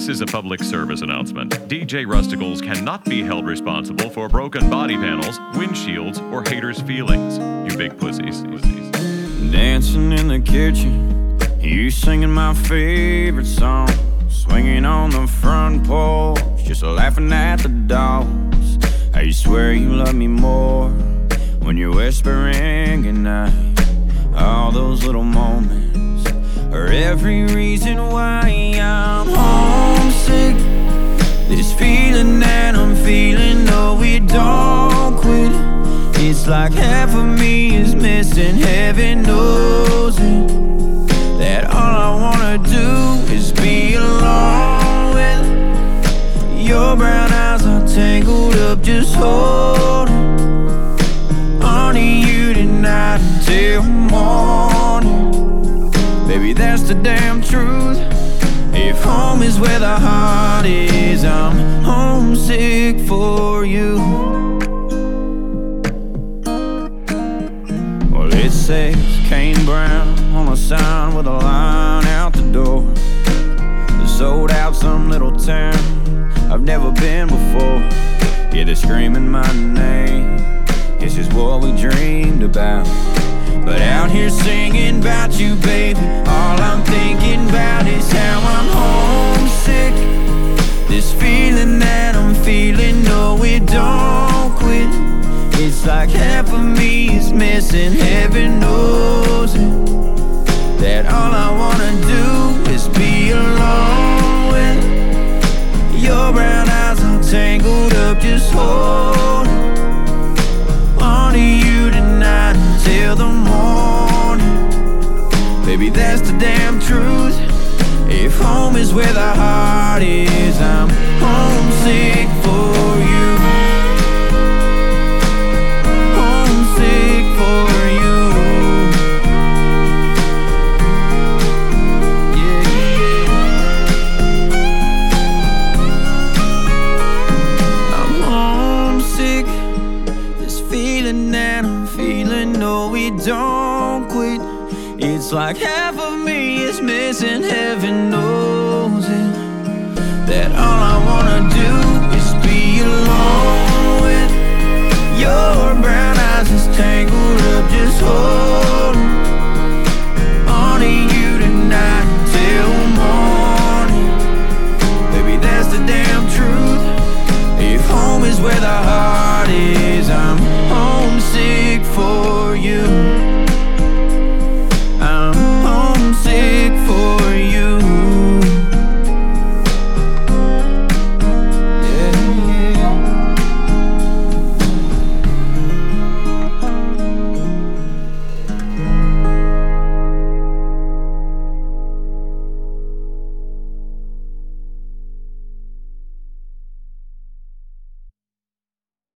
This is a public service announcement. DJ Rusticles cannot be held responsible for broken body panels, windshields, or haters' feelings. You big pussies. Dancing in the kitchen, you singing my favorite song, swinging on the front porch, just laughing at the dogs. I swear you love me more when you're whispering goodnight. All those little moments are every reason why I'm homesick. This feeling that I'm feeling, no, we don't quit. It's like half of me is missing, heaven knows it. That all I wanna do is be alone with your brown eyes are tangled up, just holding on to you tonight until morning. Baby, that's the damn truth. If home is where the heart is, I'm homesick for you. Well, it says Kane Brown on a sign with a line out the door. Sold out some little town I've never been before. Yeah, they're screaming my name. This is what we dreamed about. But out here singing about you, baby, all I'm thinking about is how I'm homesick. This feeling that I'm feeling, no, it don't quit. It's like half of me is missing, heaven knows it. That all I wanna do is be alone with your brown eyes are tangled up, just holding on to you tonight until the morning. Baby, that's the damn truth. If home is where the heart is, I'm homesick for you. Homesick for you. Yeah, yeah. I'm homesick. This feeling that I'm feeling, no, we don't quit. It's like half of me is missing, heaven knows it. That all I wanna do is be alone with your brown eyes is tangled up, just hold